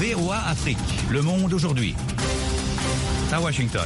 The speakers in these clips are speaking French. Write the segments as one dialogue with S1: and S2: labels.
S1: VOA Afrique, le monde aujourd'hui. À Washington.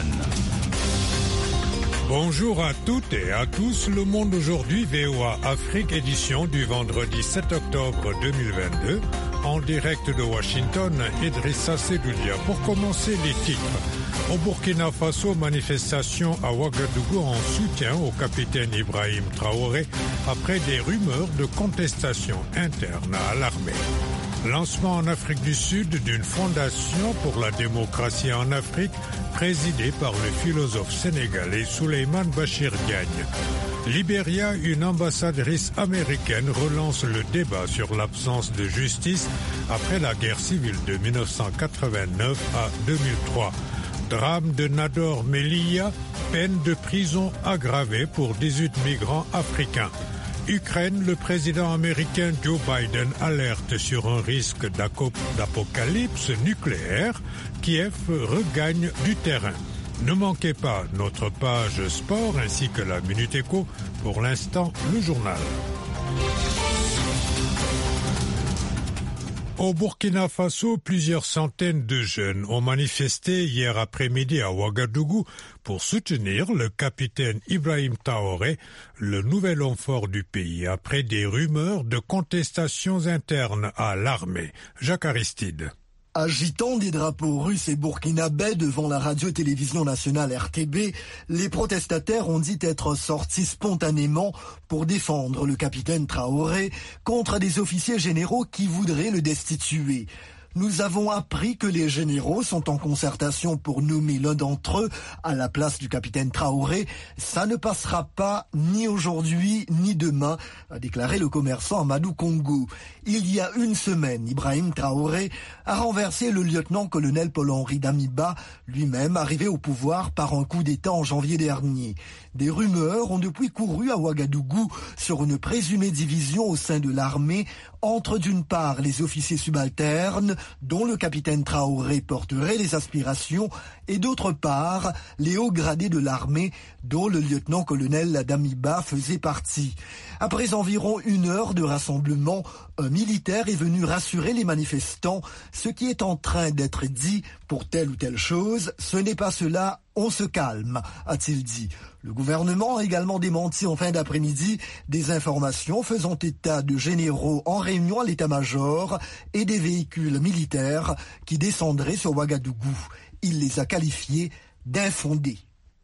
S2: Bonjour à toutes et à tous, le monde aujourd'hui, VOA Afrique, édition du vendredi 7 octobre 2022, en direct de Washington, Idrissa Sedoudia. Pour commencer, les titres. Au Burkina Faso, manifestation à Ouagadougou en soutien au capitaine Ibrahim Traoré après des rumeurs de contestation interne à l'armée. Lancement en Afrique du Sud d'une fondation pour la démocratie en Afrique présidée par le philosophe sénégalais Souleymane Bachir Diagne. Libéria, une ambassadrice américaine relance le débat sur l'absence de justice après la guerre civile de 1989 à 2003. Drame de Nador Melia, peine de prison aggravée pour 18 migrants africains. Ukraine, le président américain Joe Biden alerte sur un risque d'apocalypse nucléaire. Kiev regagne du terrain. Ne manquez pas notre page sport ainsi que la Minute Éco. Pour l'instant, le journal. Au Burkina Faso, plusieurs centaines de jeunes ont manifesté hier après-midi à Ouagadougou pour soutenir le capitaine Ibrahim Traoré, le nouvel homme fort du pays, après des rumeurs de contestations internes à l'armée. Jacques Aristide.
S3: Agitant des drapeaux russes et burkinabais devant la radio-télévision nationale RTB, les protestataires ont dit être sortis spontanément pour défendre le capitaine Traoré contre des officiers généraux qui voudraient le destituer. Nous avons appris que les généraux sont en concertation pour nommer l'un d'entre eux à la place du capitaine Traoré. Ça ne passera pas ni aujourd'hui ni demain, a déclaré le commerçant Amadou Congo. Il y a une semaine, Ibrahim Traoré a renversé le lieutenant-colonel Paul-Henri Damiba, lui-même arrivé au pouvoir par un coup d'État en janvier dernier. Des rumeurs ont depuis couru à Ouagadougou sur une présumée division au sein de l'armée entre d'une part les officiers subalternes dont le capitaine Traoré porterait les aspirations et d'autre part les hauts gradés de l'armée dont le lieutenant-colonel Damiba faisait partie. Après environ 1 heure de rassemblement, un militaire est venu rassurer les manifestants. Ce qui est en train d'être dit pour telle ou telle chose, ce n'est pas cela, on se calme, a-t-il dit. Le gouvernement a également démenti en fin d'après-midi des informations faisant état de généraux en réunion à l'état-major et des véhicules militaires qui descendraient sur Ouagadougou. Il les a qualifiés d'infondés.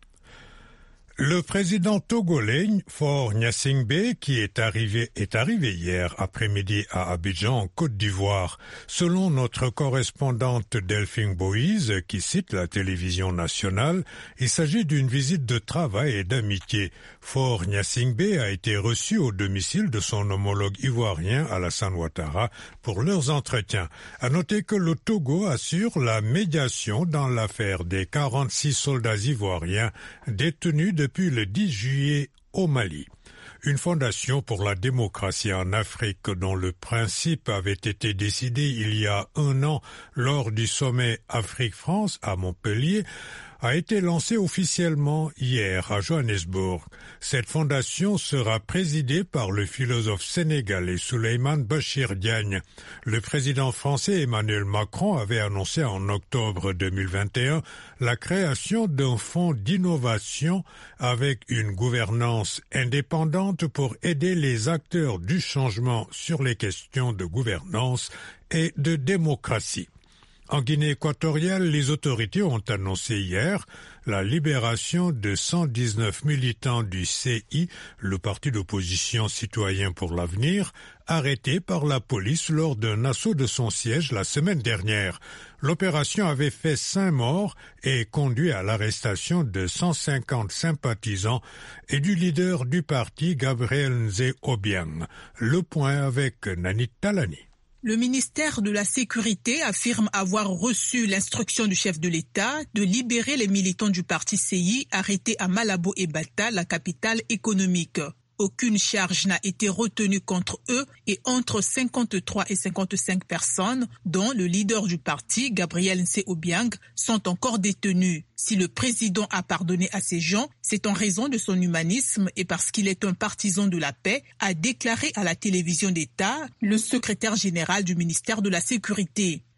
S2: Le président togolais Faure Gnassingbé, qui est arrivé hier après-midi à Abidjan, en Côte d'Ivoire. Selon notre correspondante Delphine Boïse, qui cite la télévision nationale, il s'agit d'une visite de travail et d'amitié. Faure Gnassingbé a été reçu au domicile de son homologue ivoirien Alassane Ouattara pour leurs entretiens. À noter que le Togo assure la médiation dans l'affaire des 46 soldats ivoiriens détenus depuis le 10 juillet au Mali. Une fondation pour la démocratie en Afrique dont le principe avait été décidé il y a 1 an lors du sommet Afrique-France à Montpellier a été lancée officiellement hier à Johannesburg. Cette fondation sera présidée par le philosophe sénégalais Souleymane Bachir Diagne. Le président français Emmanuel Macron avait annoncé en octobre 2021 la création d'un fonds d'innovation avec une gouvernance indépendante pour aider les acteurs du changement sur les questions de gouvernance et de démocratie. En Guinée équatoriale, les autorités ont annoncé hier la libération de 119 militants du CI, le parti d'opposition Citoyens pour l'avenir, arrêtés par la police lors d'un assaut de son siège la semaine dernière. L'opération avait fait 5 morts et conduit à l'arrestation de 150 sympathisants et du leader du parti Gabriel Nzé Obiang. Le point avec Nanit Talani.
S4: Le ministère de la Sécurité affirme avoir reçu l'instruction du chef de l'État de libérer les militants du parti CI arrêtés à Malabo et Bata, la capitale économique. Aucune charge n'a été retenue contre eux et entre 53 et 55 personnes, dont le leader du parti, Gabriel Nzé Obiang, sont encore détenus. Si le président a pardonné à ces gens, c'est en raison de son humanisme et parce qu'il est un partisan de la paix, a déclaré à la télévision d'État le secrétaire général du ministère de la Sécurité.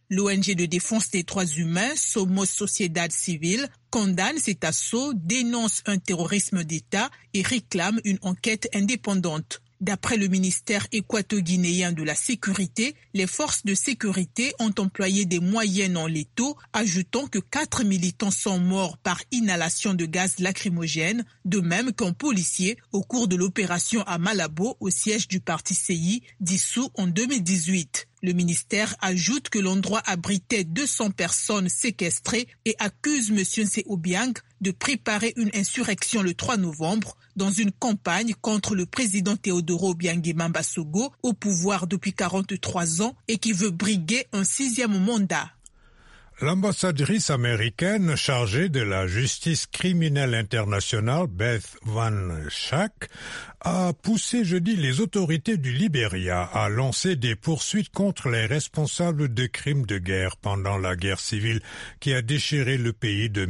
S4: L'ONG de défense des droits humains, Somos Sociedad Civil, condamne cet assaut, dénonce un terrorisme d'État et réclame une enquête indépendante. D'après le ministère équato-guinéen de la Sécurité, les forces de sécurité ont employé des moyens non létaux, ajoutant que 4 militants sont morts par inhalation de gaz lacrymogène, de même qu'un policier au cours de l'opération à Malabo, au siège du parti CI, dissous en 2018. Le ministère ajoute que l'endroit abritait 200 personnes séquestrées et accuse M. Nse Obiang de préparer une insurrection le 3 novembre dans une campagne contre le président Teodoro Obiang Nguema Sogo, au pouvoir depuis 43 ans et qui veut briguer un 6e mandat.
S2: L'ambassadrice américaine chargée de la justice criminelle internationale, Beth Van Schack, a poussé jeudi les autorités du Libéria à lancer des poursuites contre les responsables de crimes de guerre pendant la guerre civile qui a déchiré le pays de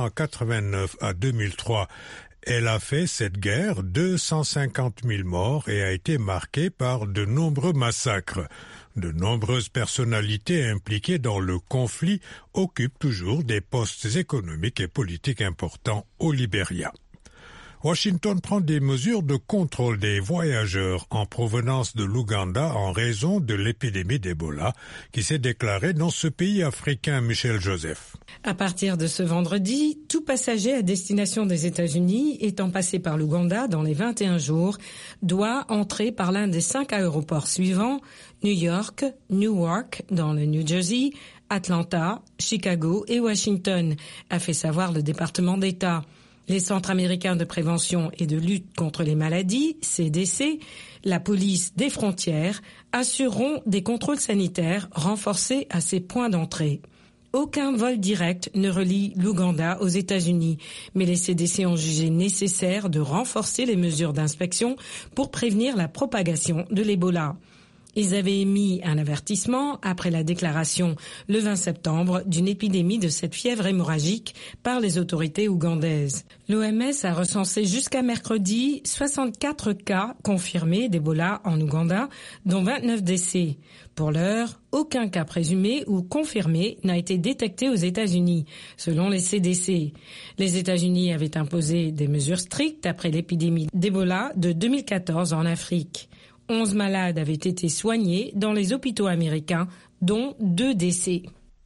S2: 1989 à 2003. Elle a fait cette guerre 250 000 morts et a été marquée par de nombreux massacres. De nombreuses personnalités impliquées dans le conflit occupent toujours des postes économiques et politiques importants au Libéria. Washington prend des mesures de contrôle des voyageurs en provenance de l'Ouganda en raison de l'épidémie d'Ebola qui s'est déclarée dans ce pays africain. Michel Joseph.
S5: À partir de ce vendredi, tout passager à destination des États-Unis étant passé par l'Ouganda dans les 21 jours doit entrer par l'un des 5 aéroports suivants: New York, Newark dans le New Jersey, Atlanta, Chicago et Washington, a fait savoir le département d'État. Les Centres américains de prévention et de lutte contre les maladies, CDC, la police des frontières, assureront des contrôles sanitaires renforcés à ces points d'entrée. Aucun vol direct ne relie l'Ouganda aux États-Unis, mais les CDC ont jugé nécessaire de renforcer les mesures d'inspection pour prévenir la propagation de l'Ebola. Ils avaient émis un avertissement après la déclaration le 20 septembre d'une épidémie de cette fièvre hémorragique par les autorités ougandaises. L'OMS a recensé jusqu'à mercredi 64 cas confirmés d'Ebola en Ouganda, dont 29 décès. Pour l'heure, aucun cas présumé ou confirmé n'a été détecté aux États-Unis, selon les CDC. Les États-Unis avaient imposé des mesures strictes après l'épidémie d'Ebola de 2014 en Afrique. 11 malades avaient été soignés dans les hôpitaux américains, dont 2 décès.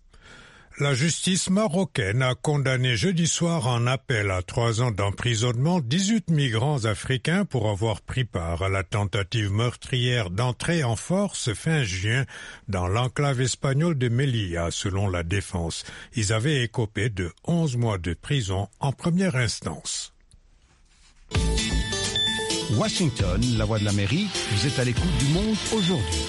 S2: La justice marocaine a condamné jeudi soir en appel à 3 ans d'emprisonnement 18 migrants africains pour avoir pris part à la tentative meurtrière d'entrée en force fin juin dans l'enclave espagnole de Melilla, selon la défense. Ils avaient écopé de 11 mois de prison en première instance.
S1: Washington, la voix de l'Amérique, vous êtes à l'écoute du Monde aujourd'hui.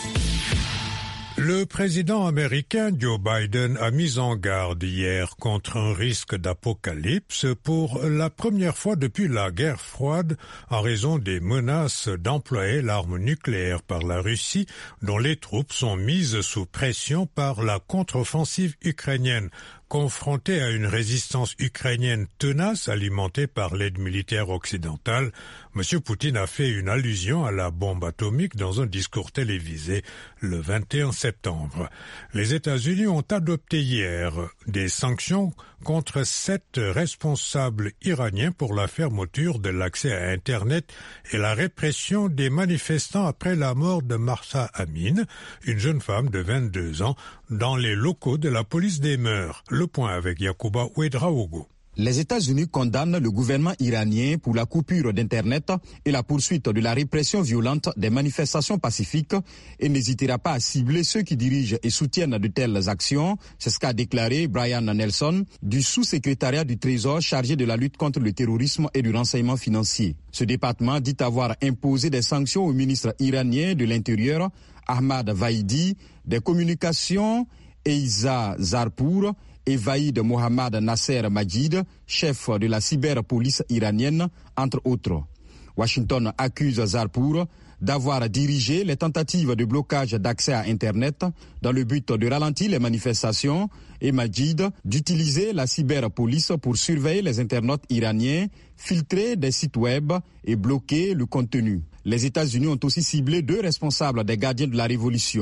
S2: Le président américain Joe Biden a mis en garde hier contre un risque d'apocalypse pour la première fois depuis la guerre froide en raison des menaces d'employer l'arme nucléaire par la Russie, dont les troupes sont mises sous pression par la contre-offensive ukrainienne. Confronté à une résistance ukrainienne tenace alimentée par l'aide militaire occidentale, M. Poutine a fait une allusion à la bombe atomique dans un discours télévisé le 21 septembre. Les États-Unis ont adopté hier des sanctions contre 7 responsables iraniens pour la fermeture de l'accès à Internet et la répression des manifestants après la mort de Mahsa Amini, une jeune femme de 22 ans, dans les locaux de la police des mœurs. Le point avec Yacouba Ouedraogo.
S6: Les États-Unis condamnent le gouvernement iranien pour la coupure d'Internet et la poursuite de la répression violente des manifestations pacifiques et n'hésitera pas à cibler ceux qui dirigent et soutiennent de telles actions. C'est ce qu'a déclaré Brian Nelson du sous-secrétariat du Trésor chargé de la lutte contre le terrorisme et du renseignement financier. Ce département dit avoir imposé des sanctions au ministre iranien de l'Intérieur, Ahmad Vaidi, des communications, Eiza Zarpour, et Vaïd Mohammad Nasser Majid, chef de la cyberpolice iranienne, entre autres. Washington accuse Zarpour d'avoir dirigé les tentatives de blocage d'accès à Internet dans le but de ralentir les manifestations et Majid d'utiliser la cyberpolice pour surveiller les internautes iraniens, filtrer des sites web et bloquer le contenu. Les États-Unis ont aussi ciblé 2 responsables des gardiens de la révolution.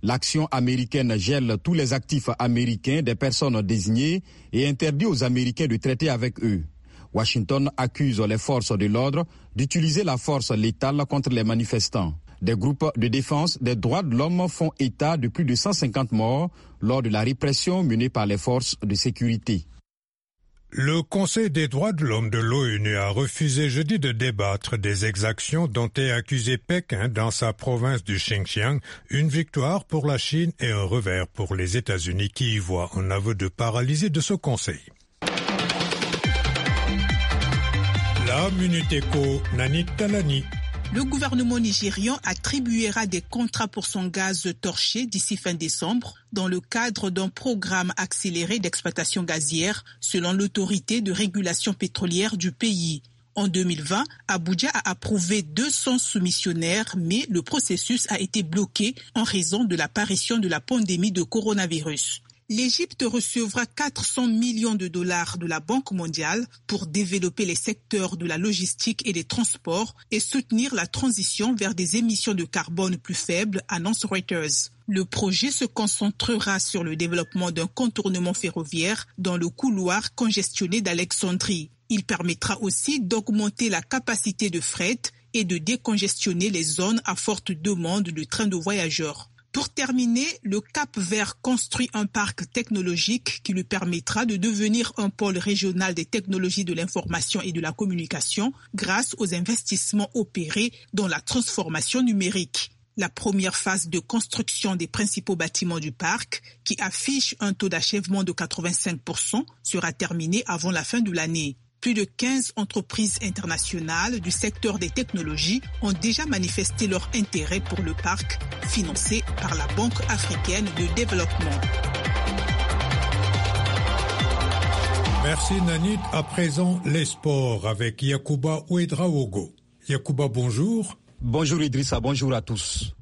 S6: L'action américaine gèle tous les actifs américains des personnes désignées et interdit aux Américains de traiter avec eux. Washington accuse les forces de l'ordre d'utiliser la force létale contre les manifestants. Des groupes de défense des droits de l'homme font état de plus de 150 morts lors de la répression menée par les forces de sécurité.
S2: Le Conseil des droits de l'homme de l'ONU a refusé jeudi de débattre des exactions dont est accusé Pékin dans sa province du Xinjiang, une victoire pour la Chine et un revers pour les États-Unis qui y voient un aveu de paralysie de ce Conseil. La Minute Éco, Nanit Talani.
S4: Le gouvernement nigérian attribuera des contrats pour son gaz torché d'ici fin décembre dans le cadre d'un programme accéléré d'exploitation gazière selon l'autorité de régulation pétrolière du pays. En 2020, Abuja a approuvé 200 soumissionnaires, mais le processus a été bloqué en raison de l'apparition de la pandémie de coronavirus. L'Égypte recevra 400 millions de dollars de la Banque mondiale pour développer les secteurs de la logistique et des transports et soutenir la transition vers des émissions de carbone plus faibles, annonce Reuters. Le projet se concentrera sur le développement d'un contournement ferroviaire dans le couloir congestionné d'Alexandrie. Il permettra aussi d'augmenter la capacité de fret et de décongestionner les zones à forte demande de trains de voyageurs. Pour terminer, le Cap-Vert construit un parc technologique qui lui permettra de devenir un pôle régional des technologies de l'information et de la communication grâce aux investissements opérés dans la transformation numérique. La première phase de construction des principaux bâtiments du parc, qui affiche un taux d'achèvement de 85%, sera terminée avant la fin de l'année. Plus de 15 entreprises internationales du secteur des technologies ont déjà manifesté leur intérêt pour le parc, financé par la Banque africaine de développement.
S2: Merci Nanit. À présent, les sports avec Yacouba Ouedraogo. Yacouba, bonjour.
S6: Bonjour Idrissa, bonjour à tous.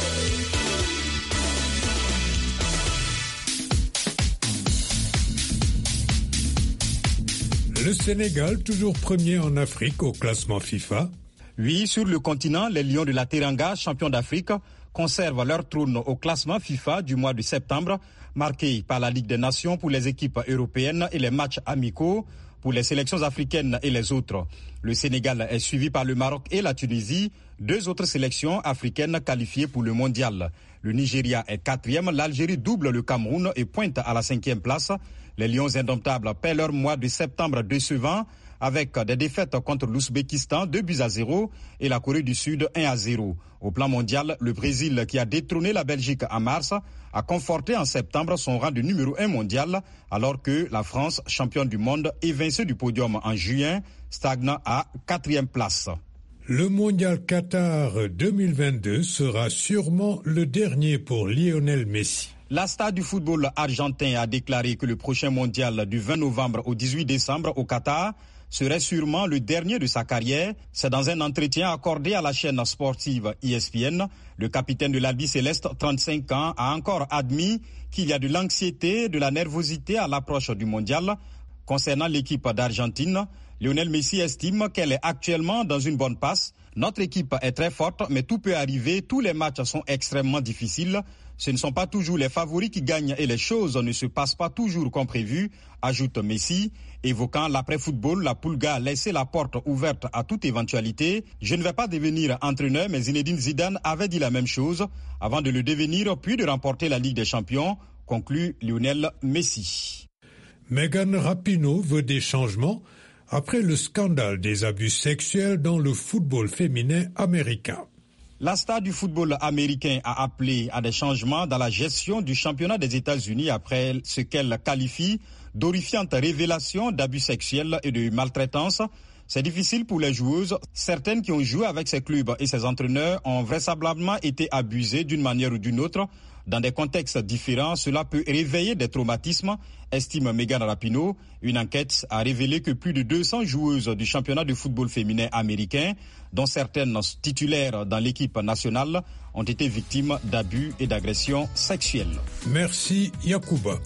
S2: Le Sénégal, toujours premier en Afrique au classement FIFA.
S6: Oui, sur le continent, les Lions de la Teranga, champions d'Afrique, conservent leur trône au classement FIFA du mois de septembre, marqué par la Ligue des Nations pour les équipes européennes et les matchs amicaux pour les sélections africaines et les autres. Le Sénégal est suivi par le Maroc et la Tunisie, deux autres sélections africaines qualifiées pour le mondial. Le Nigeria est 4e, l'Algérie double le Cameroun et pointe à la 5e place. Les Lions indomptables paient leur mois de septembre décevant avec des défaites contre l'Ouzbékistan 2-0 et la Corée du Sud 1-0. Au plan mondial, le Brésil, qui a détrôné la Belgique en mars, a conforté en septembre son rang de numéro 1 mondial, alors que la France, championne du monde, évincée du podium en juin, stagne à 4e place.
S2: Le mondial Qatar 2022 sera sûrement le dernier pour Lionel Messi.
S6: La star du football argentin a déclaré que le prochain mondial du 20 novembre au 18 décembre au Qatar serait sûrement le dernier de sa carrière. C'est dans un entretien accordé à la chaîne sportive ESPN. Le capitaine de l'Albi Céleste, 35 ans, a encore admis qu'il y a de l'anxiété, de la nervosité à l'approche du mondial. Concernant l'équipe d'Argentine, Lionel Messi estime qu'elle est actuellement dans une bonne passe. Notre équipe est très forte, mais tout peut arriver. Tous les matchs sont extrêmement difficiles. Ce ne sont pas toujours les favoris qui gagnent et les choses ne se passent pas toujours comme prévu, ajoute Messi. Évoquant l'après-football, la Pulga a laissé la porte ouverte à toute éventualité. Je ne vais pas devenir entraîneur, mais Zinedine Zidane avait dit la même chose avant de le devenir puis de remporter la Ligue des Champions, conclut Lionel Messi.
S2: Megan Rapinoe veut des changements après le scandale des abus sexuels dans le football féminin américain.
S6: La star du football américain a appelé à des changements dans la gestion du championnat des États-Unis après ce qu'elle qualifie d'horrifiante révélation d'abus sexuels et de maltraitance. C'est difficile pour les joueuses. Certaines qui ont joué avec ces clubs et ces entraîneurs ont vraisemblablement été abusées d'une manière ou d'une autre. Dans des contextes différents, cela peut réveiller des traumatismes, estime Megan Rapinoe. Une enquête a révélé que plus de 200 joueuses du championnat de football féminin américain, dont certaines titulaires dans l'équipe nationale, ont été victimes d'abus et d'agressions sexuelles.
S2: Merci Yacouba.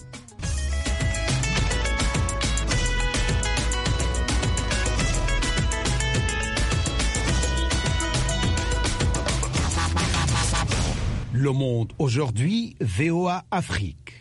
S1: Le Monde aujourd'hui, VOA Afrique.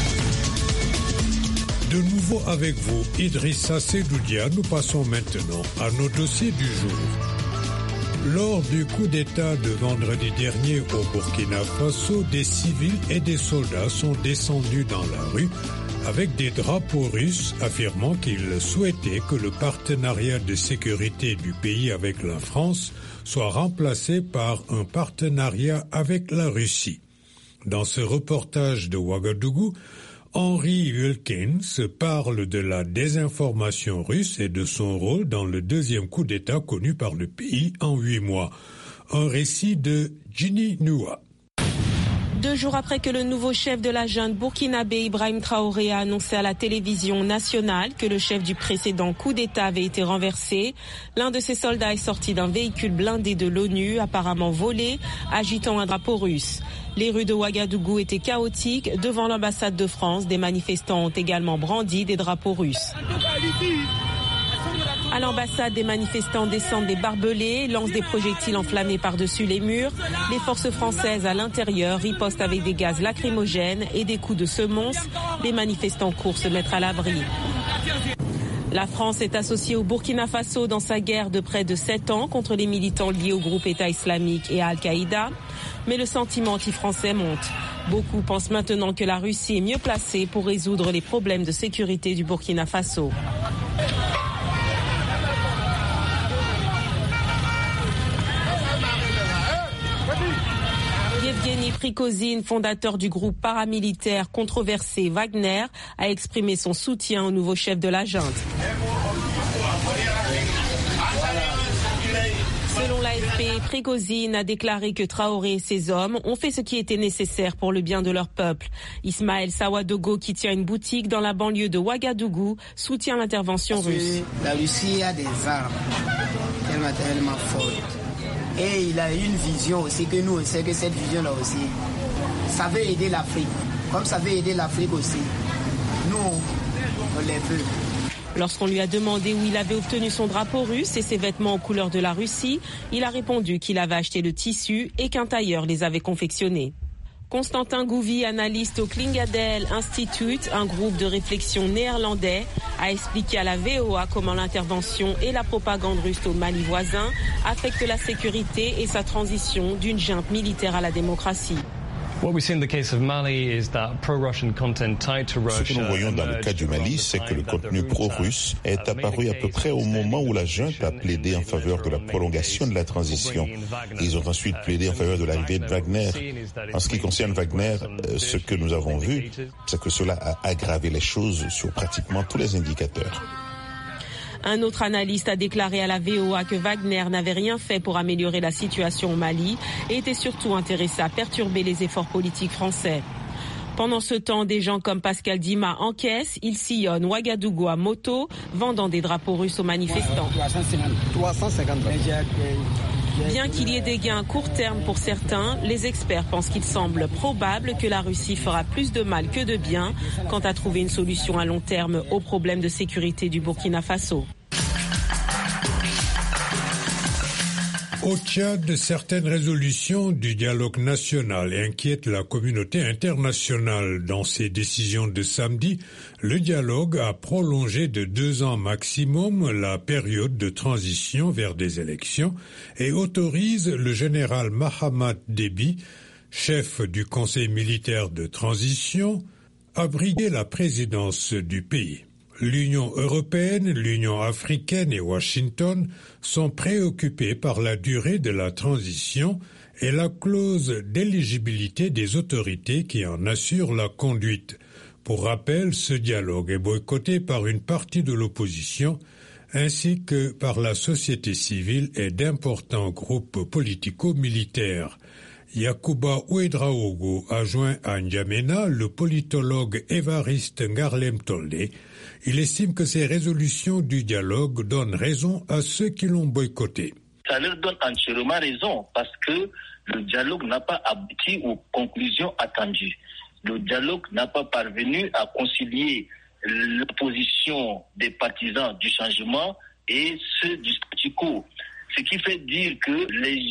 S2: De nouveau avec vous, Idrissa Sedoudia, nous passons maintenant à nos dossiers du jour. Lors du coup d'État de vendredi dernier au Burkina Faso, des civils et des soldats sont descendus dans la rue avec des drapeaux russes affirmant qu'ils souhaitaient que le partenariat de sécurité du pays avec la France soit remplacé par un partenariat avec la Russie. Dans ce reportage de Ouagadougou, Henry Wilkins parle de la désinformation russe et de son rôle dans le deuxième coup d'État connu par le pays en 8 mois. Un récit de Ginny Noua.
S7: 2 jours après que le nouveau chef de la junte burkinabé Ibrahim Traoré a annoncé à la télévision nationale que le chef du précédent coup d'État avait été renversé, l'un de ses soldats est sorti d'un véhicule blindé de l'ONU, apparemment volé, agitant un drapeau russe. Les rues de Ouagadougou étaient chaotiques. Devant l'ambassade de France, des manifestants ont également brandi des drapeaux russes. À l'ambassade, des manifestants descendent des barbelés, lancent des projectiles enflammés par-dessus les murs. Les forces françaises à l'intérieur ripostent avec des gaz lacrymogènes et des coups de semonce. Les manifestants courent se mettre à l'abri. La France est associée au Burkina Faso dans sa guerre de près de 7 ans contre les militants liés au groupe État islamique et à Al-Qaïda. Mais le sentiment anti-français monte. Beaucoup pensent maintenant que la Russie est mieux placée pour résoudre les problèmes de sécurité du Burkina Faso. Yevgeny Prigozhin, fondateur du groupe paramilitaire controversé Wagner, a exprimé son soutien au nouveau chef de la junte. Selon l'AFP, Prigozhin a déclaré que Traoré et ses hommes ont fait ce qui était nécessaire pour le bien de leur peuple. Ismaël Sawadogo, qui tient une boutique dans la banlieue de Ouagadougou, soutient l'intervention russe.
S8: La Russie a des armes tellement fortes. Et il a une vision aussi que nous, on sait que cette vision-là aussi, ça veut aider l'Afrique. Comme ça veut aider l'Afrique aussi, nous, on les veut.
S7: Lorsqu'on lui a demandé où il avait obtenu son drapeau russe et ses vêtements aux couleurs de la Russie, il a répondu qu'il avait acheté le tissu et qu'un tailleur les avait confectionnés. Constantin Gouvi, analyste au Klingadel Institute, un groupe de réflexion néerlandais, a expliqué à la VOA comment l'intervention et la propagande russe au Mali voisin affectent la sécurité et sa transition d'une junte militaire à la démocratie.
S9: Ce que nous voyons dans le cas du Mali, c'est que le contenu pro-russe est apparu à peu près au moment où la junte a plaidé en faveur de la prolongation de la transition. Ils ont ensuite plaidé en faveur de l'arrivée de Wagner. En ce qui concerne Wagner, ce que nous avons vu, c'est que cela a aggravé les choses sur pratiquement tous les indicateurs.
S7: Un autre analyste a déclaré à la VOA que Wagner n'avait rien fait pour améliorer la situation au Mali et était surtout intéressé à perturber les efforts politiques français. Pendant ce temps, des gens comme Pascal Dima encaissent, ils sillonnent Ouagadougou à moto, vendant des drapeaux russes aux manifestants.
S8: 350.
S7: Bien qu'il y ait des gains à court terme pour certains, les experts pensent qu'il semble probable que la Russie fera plus de mal que de bien quant à trouver une solution à long terme aux problèmes de sécurité du Burkina Faso.
S2: Au Tchad, certaines résolutions du dialogue national inquiètent la communauté internationale. Dans ses décisions de samedi, le dialogue a prolongé de 2 ans maximum la période de transition vers des élections et autorise le général Mahamat Déby, chef du Conseil militaire de transition, à briguer la présidence du pays. L'Union européenne, l'Union africaine et Washington sont préoccupés par la durée de la transition et la clause d'éligibilité des autorités qui en assurent la conduite. Pour rappel, ce dialogue est boycotté par une partie de l'opposition ainsi que par la société civile et d'importants groupes politico-militaires. Yacouba Ouedraogo a joint à N'Djamena le politologue Évariste Ngarlem Toldé. Il estime que ces résolutions du dialogue donnent raison à ceux qui l'ont boycotté.
S10: Ça leur donne entièrement raison parce que le dialogue n'a pas abouti aux conclusions attendues. Le dialogue n'a pas parvenu à concilier l'opposition des partisans du changement et ceux du statu quo. Ce qui fait dire que les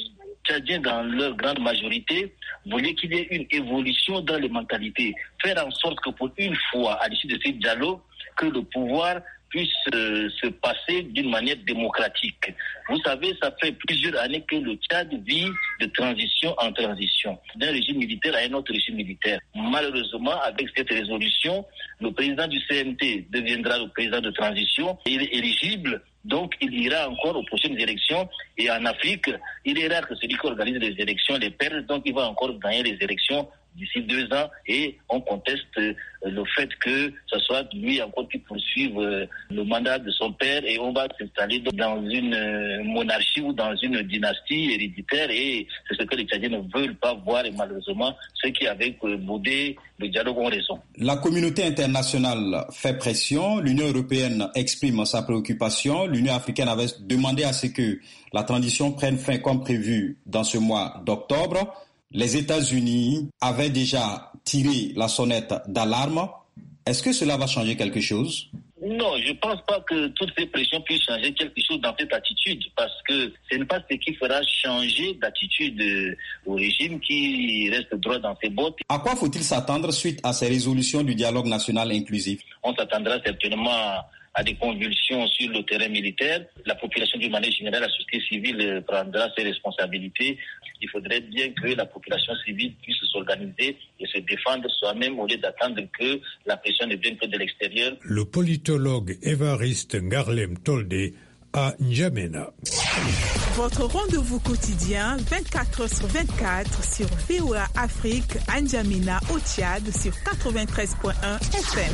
S10: Tchadiens, dans leur grande majorité, voulaient qu'il y ait une évolution dans les mentalités. Faire en sorte que pour une fois, à l'issue de ces dialogues, que le pouvoir puisse se passer d'une manière démocratique. Vous savez, ça fait plusieurs années que le Tchad vit de transition en transition, d'un régime militaire à un autre régime militaire. Malheureusement, avec cette résolution, le président du CNT deviendra le président de transition. Il est éligible, donc il ira encore aux prochaines élections. Et en Afrique, il est rare que celui qui organise les élections les perde, donc il va encore gagner les élections d'ici 2 ans, et on conteste le fait que ce soit lui encore qui poursuive le mandat de son père, et on va s'installer dans une monarchie ou dans une dynastie héréditaire, et c'est ce que les Tchadiens ne veulent pas voir, et malheureusement ceux qui avec boudé le dialogue ont raison.
S6: La communauté internationale fait pression, l'Union européenne exprime sa préoccupation, l'Union africaine avait demandé à ce que la transition prenne fin comme prévu dans ce mois d'octobre. Les États-Unis avaient déjà tiré la sonnette d'alarme. Est-ce que cela va changer quelque chose?
S10: Non, je ne pense pas que toutes ces pressions puissent changer quelque chose dans cette attitude, parce que ce n'est pas ce qui fera changer d'attitude au régime qui reste droit dans ses bottes.
S6: À quoi faut-il s'attendre suite à ces résolutions du dialogue national inclusif?
S10: On s'attendra certainement à des convulsions sur le terrain militaire. La population d'une manière générale, la société civile prendra ses responsabilités. Il faudrait bien que la population civile puisse s'organiser et se défendre soi-même au lieu d'attendre que la pression ne vienne que de l'extérieur.
S2: Le politologue Évariste Ngarlem Toldé à N'Djamena.
S4: Votre rendez-vous quotidien 24h/24 sur VOA Afrique à N'Djamena au Tchad sur 93.1 FM.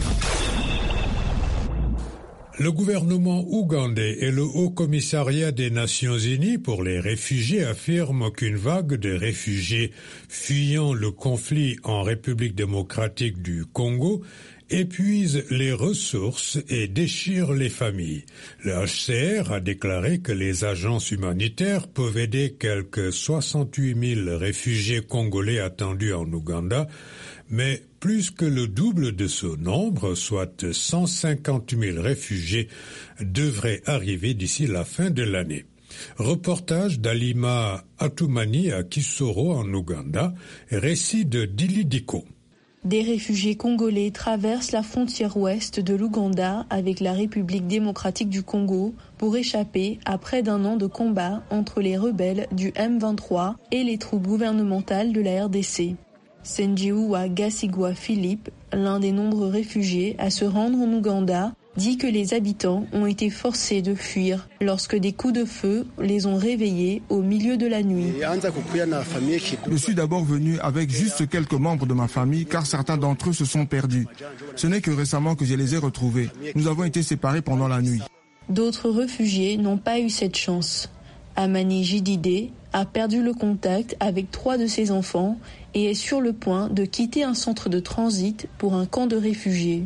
S2: Le gouvernement ougandais et le Haut-Commissariat des Nations Unies pour les réfugiés affirment qu'une vague de réfugiés fuyant le conflit en République démocratique du Congo épuise les ressources et déchire les familles. Le HCR a déclaré que les agences humanitaires peuvent aider quelques 68 000 réfugiés congolais attendus en Ouganda, mais plus que le double de ce nombre, soit 150 000 réfugiés, devraient arriver d'ici la fin de l'année. Reportage d'Alima Atoumani à Kisoro en Ouganda, récit de Dili Diko.
S11: Des réfugiés congolais traversent la frontière ouest de l'Ouganda avec la République démocratique du Congo pour échapper à près d'un an de combat entre les rebelles du M23 et les troupes gouvernementales de la RDC. Senjiwa Gasigwa Philippe, l'un des nombreux réfugiés à se rendre en Ouganda, dit que les habitants ont été forcés de fuir lorsque des coups de feu les ont réveillés au milieu de la nuit.
S12: Je suis d'abord venu avec juste quelques membres de ma famille car certains d'entre eux se sont perdus. Ce n'est que récemment que je les ai retrouvés. Nous avons été séparés pendant la nuit.
S11: D'autres réfugiés n'ont pas eu cette chance. Amani Jidide a perdu le contact avec 3 de ses enfants et est sur le point de quitter un centre de transit pour un camp de réfugiés.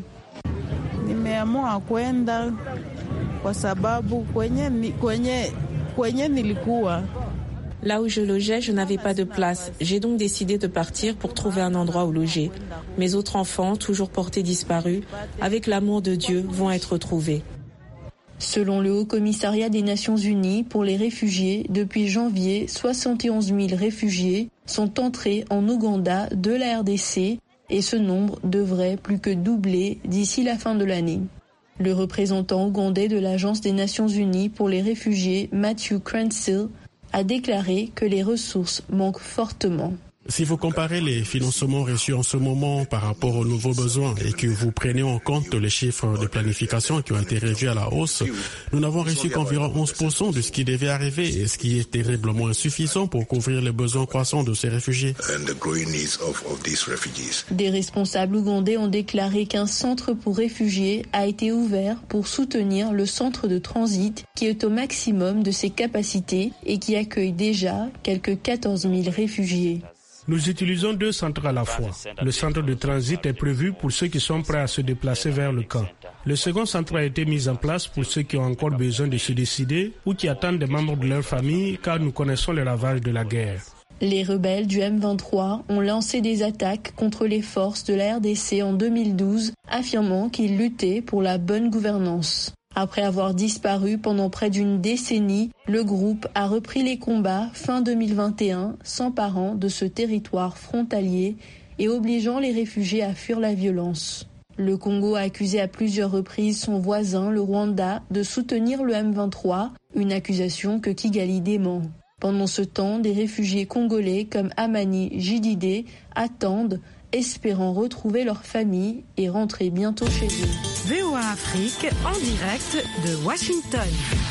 S7: Là où je logeais, je n'avais pas de place. J'ai donc décidé de partir pour trouver un endroit où loger. Mes autres enfants, toujours portés disparus, avec l'amour de Dieu, vont être retrouvés.
S11: Selon le Haut-Commissariat des Nations Unies pour les réfugiés, depuis janvier, 71 000 réfugiés sont entrés en Ouganda de la RDC et ce nombre devrait plus que doubler d'ici la fin de l'année. Le représentant ougandais de l'Agence des Nations Unies pour les réfugiés, Matthew Cransill, a déclaré que les ressources manquent fortement.
S13: Si vous comparez les financements reçus en ce moment par rapport aux nouveaux besoins et que vous prenez en compte les chiffres de planification qui ont été revus à la hausse, nous n'avons reçu qu'environ 11% de ce qui devait arriver et ce qui est terriblement insuffisant pour couvrir les besoins croissants de ces réfugiés.
S11: Des responsables ougandais ont déclaré qu'un centre pour réfugiés a été ouvert pour soutenir le centre de transit qui est au maximum de ses capacités et qui accueille déjà quelques 14 000 réfugiés.
S13: Nous utilisons 2 centres à la fois. Le centre de transit est prévu pour ceux qui sont prêts à se déplacer vers le camp. Le second centre a été mis en place pour ceux qui ont encore besoin de se décider ou qui attendent des membres de leur famille car nous connaissons les ravages de la guerre.
S11: Les rebelles du M23 ont lancé des attaques contre les forces de la RDC en 2012, affirmant qu'ils luttaient pour la bonne gouvernance. Après avoir disparu pendant près d'une décennie, le groupe a repris les combats fin 2021, s'emparant de ce territoire frontalier et obligeant les réfugiés à fuir la violence. Le Congo a accusé à plusieurs reprises son voisin, le Rwanda, de soutenir le M23, une accusation que Kigali dément. Pendant ce temps, des réfugiés congolais comme Amani Jidide attendent, espérant retrouver leur famille et rentrer bientôt chez eux.
S14: VOA Afrique en direct de Washington.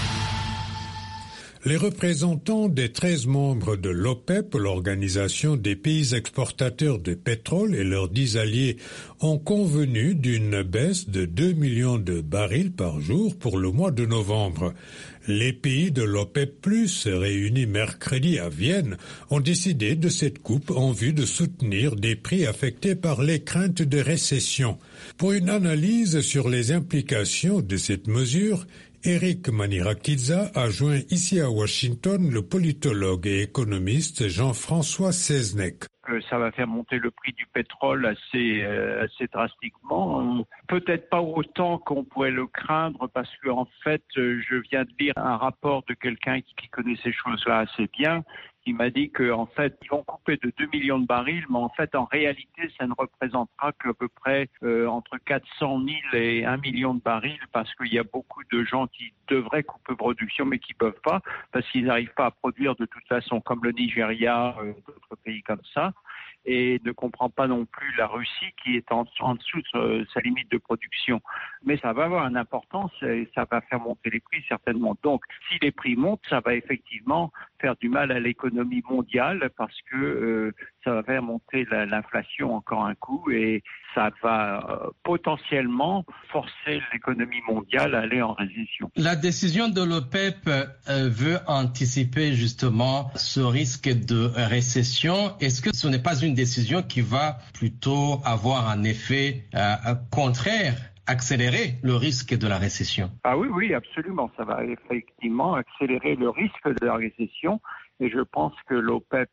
S2: Les représentants des 13 membres de l'OPEP, l'Organisation des pays exportateurs de pétrole, et leurs 10 alliés ont convenu d'une baisse de 2 millions de barils par jour pour le mois de novembre. Les pays de l'OPEP+, réunis mercredi à Vienne, ont décidé de cette coupe en vue de soutenir des prix affectés par les craintes de récession. Pour une analyse sur les implications de cette mesure, Eric Manirakidza a joint ici à Washington le politologue et économiste Jean-François Seznec.
S15: Ça va faire monter le prix du pétrole assez drastiquement. Peut-être pas autant qu'on pourrait le craindre parce que en fait, je viens de lire un rapport de quelqu'un qui connaît ces choses-là assez bien. Il m'a dit qu'en fait, ils vont couper de 2 millions de barils, mais en fait, en réalité, ça ne représentera qu'à peu près entre 400 000 et 1 million de barils parce qu'il y a beaucoup de gens qui devraient couper production, mais qui ne peuvent pas parce qu'ils n'arrivent pas à produire de toute façon, comme le Nigeria, d'autres pays comme ça. Et ne comprend pas non plus la Russie qui est en dessous de sa limite de production. Mais ça va avoir une importance et ça va faire monter les prix certainement. Donc, si les prix montent, ça va effectivement faire du mal à l'économie mondiale parce que ça va faire monter l'inflation encore un coup et ça va potentiellement forcer l'économie mondiale à aller en récession.
S16: La décision de l'OPEP veut anticiper justement ce risque de récession. Est-ce que ce n'est pas une décision qui va plutôt avoir un effet contraire, accélérer le risque de la récession?
S15: Ah oui, absolument. Ça va effectivement accélérer le risque de la récession et je pense que l'OPEP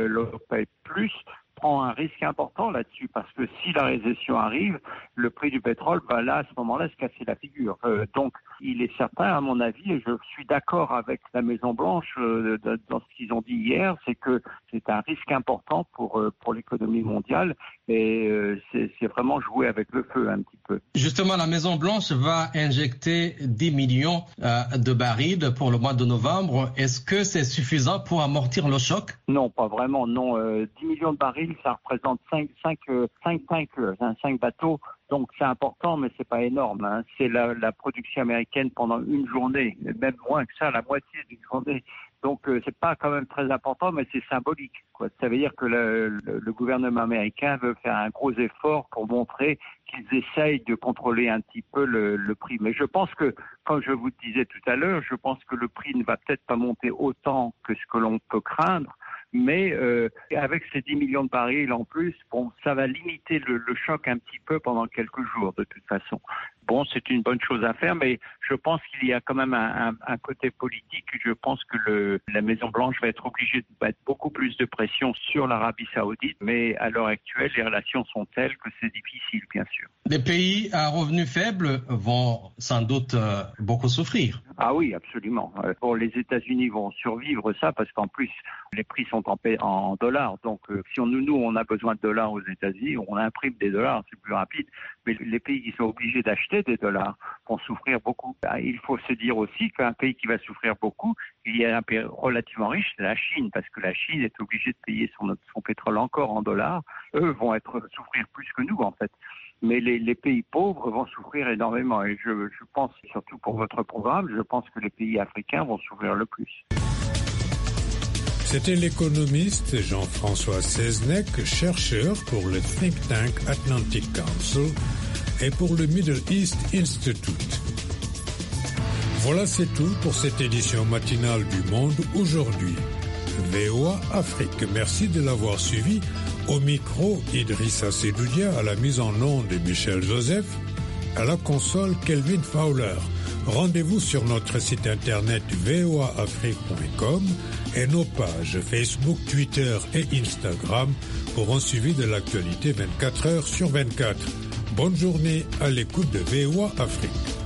S15: plus prend un risque important là-dessus parce que si la récession arrive, le prix du pétrole va là, à ce moment-là, se casser la figure. Donc, il est certain, à mon avis, et je suis d'accord avec la Maison-Blanche dans ce qu'ils ont dit hier, c'est que c'est un risque important pour l'économie mondiale et c'est vraiment jouer avec le feu un petit peu.
S16: Justement, la Maison-Blanche va injecter 10 millions de barils pour le mois de novembre. Est-ce que c'est suffisant pour amortir le choc?
S15: Non, pas vraiment, non. 10 millions de barils, ça représente 5 tankers, 5 bateaux. Donc c'est important, mais c'est pas énorme. Hein. C'est la production américaine pendant une journée, même moins que ça, la moitié d'une journée. Donc c'est pas quand même très important, mais c'est symbolique, quoi. Ça veut dire que le gouvernement américain veut faire un gros effort pour montrer qu'ils essayent de contrôler un petit peu le prix. Mais je pense que, comme je vous disais tout à l'heure, je pense que le prix ne va peut-être pas monter autant que ce que l'on peut craindre. Mais avec ces 10 millions de barils en plus, bon, ça va limiter le choc un petit peu pendant quelques jours de toute façon. Bon, c'est une bonne chose à faire, mais je pense qu'il y a quand même un côté politique. Je pense que la Maison-Blanche va être obligée de mettre beaucoup plus de pression sur l'Arabie Saoudite, mais à l'heure actuelle, les relations sont telles que c'est difficile, bien sûr.
S16: Les pays à revenus faibles vont sans doute beaucoup souffrir.
S15: Ah oui, absolument. Bon, les États-Unis vont survivre ça parce qu'en plus, les prix sont en dollars. Donc, si nous, on a besoin de dollars aux États-Unis, on imprime des dollars, c'est plus rapide. Mais les pays qui sont obligés d'acheter des dollars vont souffrir beaucoup. Il faut se dire aussi qu'un pays qui va souffrir beaucoup, il y a un pays relativement riche, c'est la Chine, parce que la Chine est obligée de payer son pétrole encore en dollars. Eux vont souffrir plus que nous, en fait. Mais les pays pauvres vont souffrir énormément. Et je pense, surtout pour votre programme, je pense que les pays africains vont souffrir le plus.
S2: C'était l'économiste Jean-François Seznec, chercheur pour le think tank Atlantic Council et pour le Middle East Institute. Voilà, c'est tout pour cette édition matinale du Monde aujourd'hui. VOA Afrique, merci de l'avoir suivi. Au micro, Idrissa Sedoudia, à la mise en onde de Michel Joseph, à la console Kelvin Fowler. Rendez-vous sur notre site internet voaafrique.com et nos pages Facebook, Twitter et Instagram pour un suivi de l'actualité 24 heures sur 24. Bonne journée à l'écoute de VOA Afrique.